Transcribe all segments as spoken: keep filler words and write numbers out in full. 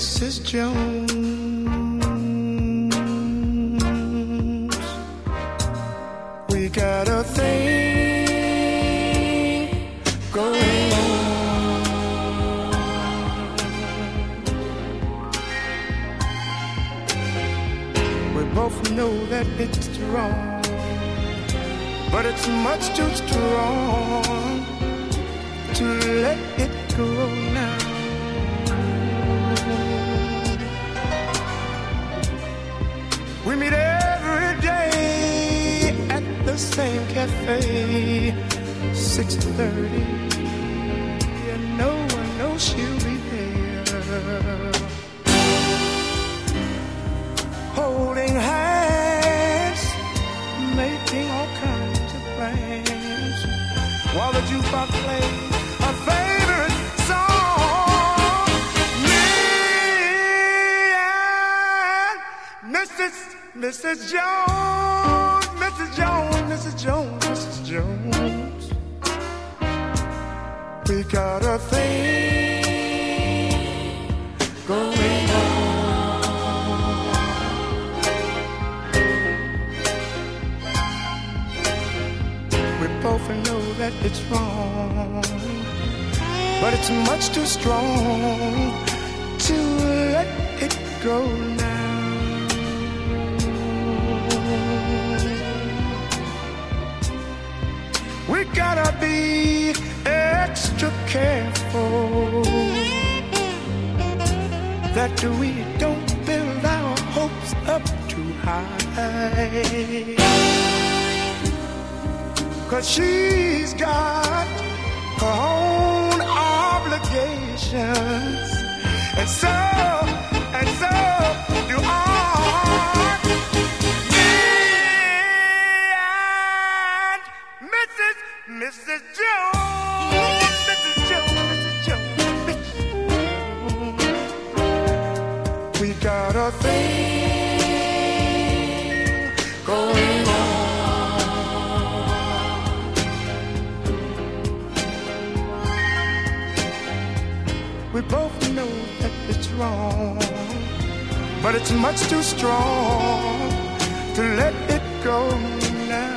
Missus Jones. We got a thing going on. We both know that it's wrong, but it's much too strong to let it go now. We meet every day at the same cafe, six thirty, and no one knows she'll be there. Holding hands, making all kinds of plans, while the jukebox plays our favorite song. Me and Missus Missus Jones, Missus Jones, Missus Jones, Missus Jones. We got a thing going on. We both know that it's wrong, but it's much too strong to let it go now. We gotta be extra careful that we don't build our hopes up too high, 'cause she's got her own obligations, and so, and so do I. Missus Jones, Missus Jones, Missus Jones, Missus Jones. We got a thing going on. We both know that it's wrong, but it's much too strong to let it go now.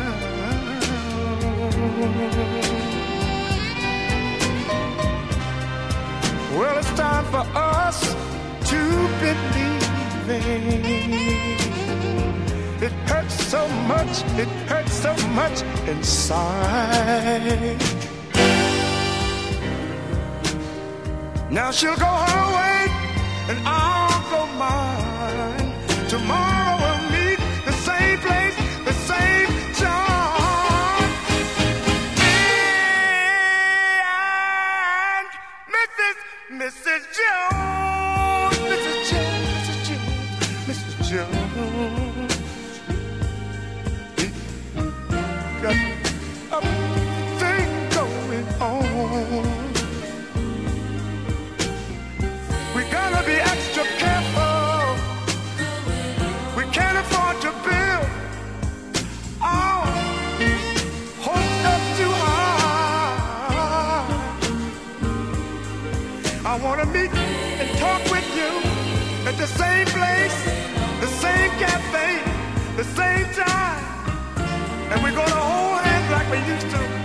Well, it's time for us to believe. It hurts so much, it hurts so much inside. Now she'll go her way and I'll go mine. Tomorrow we'll meet the same place, the same time. Missus Jones, Missus Jones, Missus Jones, Missus Jones. We got a thing going on. We gotta be extra careful. We can't afford to build our hopes up too high. I wanna meet and talk with you at the same place, the same cafe, the same time, and we're gonna hold hands like we used to.